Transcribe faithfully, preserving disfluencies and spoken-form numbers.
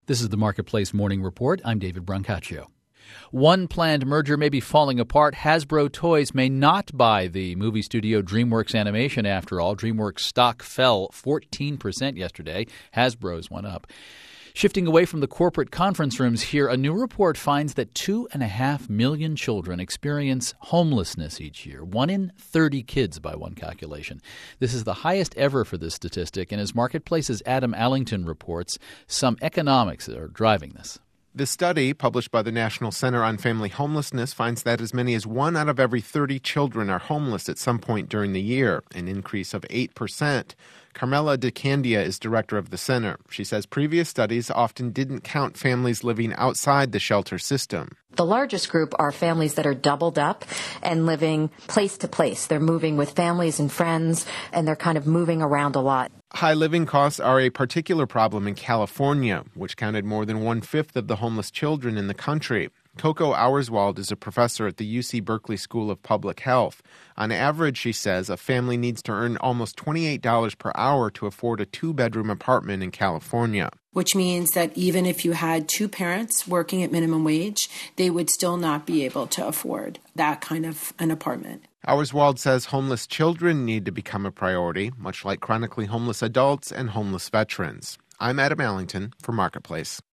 This is the Marketplace Morning Report. I'm David Brancaccio. One planned merger may be falling apart. Hasbro Toys may not buy the movie studio DreamWorks Animation after all. DreamWorks stock fell fourteen percent yesterday. Hasbro's went up. Shifting away from the corporate conference rooms here, a new report finds that two and a half million children experience homelessness each year. One in thirty kids by one calculation. This is the highest ever for this statistic, and as Marketplace's Adam Allington reports, some economics are driving this. The study, published by the National Center on Family Homelessness, finds that as many as one out of every thirty children are homeless at some point during the year, an increase of eight percent. Carmela DeCandia is director of the center. She says previous studies often didn't count families living outside the shelter system. The largest group are families that are doubled up and living place to place. They're moving with families and friends, and they're kind of moving around a lot. High living costs are a particular problem in California, which counted more than one-fifth of the homeless children in the country. Coco Auerswald is a professor at the U C Berkeley School of Public Health. On average, she says, a family needs to earn almost twenty-eight dollars per hour to afford a two-bedroom apartment in California. Which means that even if you had two parents working at minimum wage, they would still not be able to afford that kind of an apartment. Auerswald says homeless children need to become a priority, much like chronically homeless adults and homeless veterans. I'm Adam Allington for Marketplace.